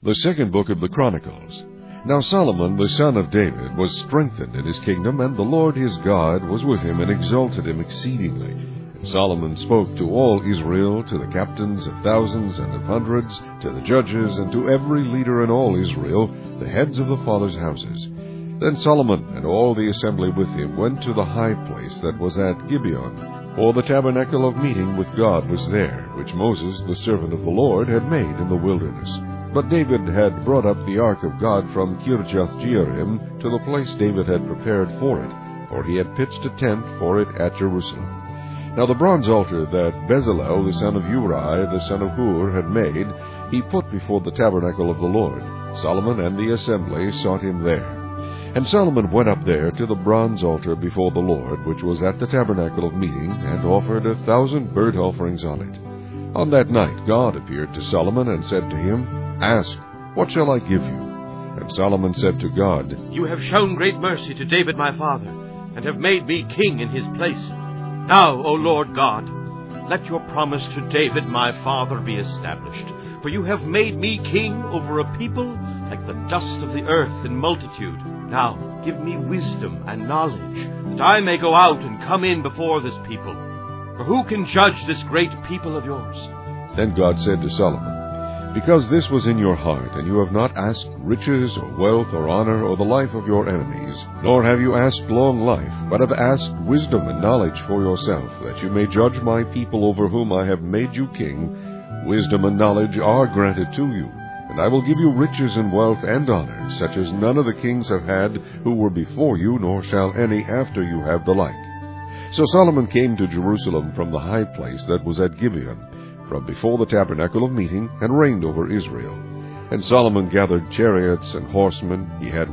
The second book of the Chronicles. Now Solomon the son of David was strengthened in his kingdom, and the Lord his God was with him, and exalted him exceedingly. And Solomon spoke to all Israel, to the captains of thousands and of hundreds, to the judges, and to every leader in all Israel, the heads of the fathers' houses. Then Solomon and all the assembly with him went to the high place that was at Gibeon, for the tabernacle of meeting with God was there, which Moses the servant of the Lord had made in the wilderness. But David had brought up the ark of God from Kirjath-jearim to the place David had prepared for it, for he had pitched a tent for it at Jerusalem. Now the bronze altar that Bezalel the son of Uri the son of Hur had made, he put before the tabernacle of the Lord. Solomon and the assembly sought him there. And Solomon went up there to the bronze altar before the Lord, which was at the tabernacle of meeting, and offered 1,000 burnt offerings on it. On that night God appeared to Solomon and said to him, Ask, what shall I give you? And Solomon said to God, You have shown great mercy to David my father, and have made me king in his place. Now, O Lord God, let your promise to David my father be established. For you have made me king over a people like the dust of the earth in multitude. Now give me wisdom and knowledge, that I may go out and come in before this people. For who can judge this great people of yours? Then God said to Solomon, Because this was in your heart, and you have not asked riches or wealth or honor or the life of your enemies, nor have you asked long life, but have asked wisdom and knowledge for yourself, that you may judge my people over whom I have made you king, wisdom and knowledge are granted to you. And I will give you riches and wealth and honor, such as none of the kings have had who were before you, nor shall any after you have the like. So Solomon came to Jerusalem from the high place that was at Gibeon, from before the tabernacle of meeting, and reigned over Israel. And Solomon gathered chariots and horsemen. He had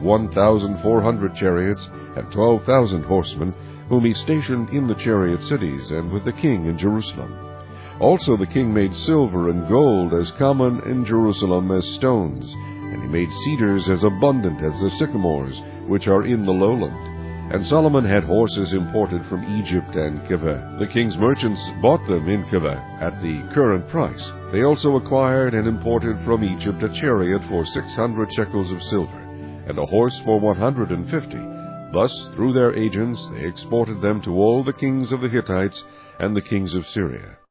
1,400 chariots and 12,000 horsemen, whom he stationed in the chariot cities, and with the king in Jerusalem. Also the king made silver and gold as common in Jerusalem as stones, and he made cedars as abundant as the sycamores, which are in the lowland. And Solomon had horses imported from Egypt and Keveh. The king's merchants bought them in Keveh at the current price. They also acquired and imported from Egypt a chariot for 600 shekels of silver, and a horse for 150. Thus, through their agents, they exported them to all the kings of the Hittites and the kings of Syria.